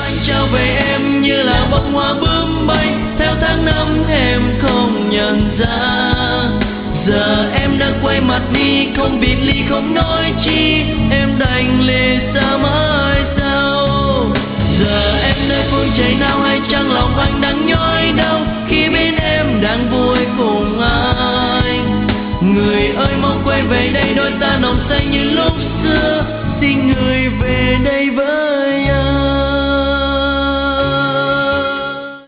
anh trao về em như là bông hoa bướm bay theo tháng năm em không nhận ra. Giờ em đã quay mặt đi, không biệt ly không nói chi, em đành lìa xa mãi sao. Giờ em nơi phương trời nào hay chăng lòng anh đang nhói đau khi bên em đang vui cùng anh. Người ơi mau quay về đây, đôi ta nồng say như lúc xưa, xin người về đây với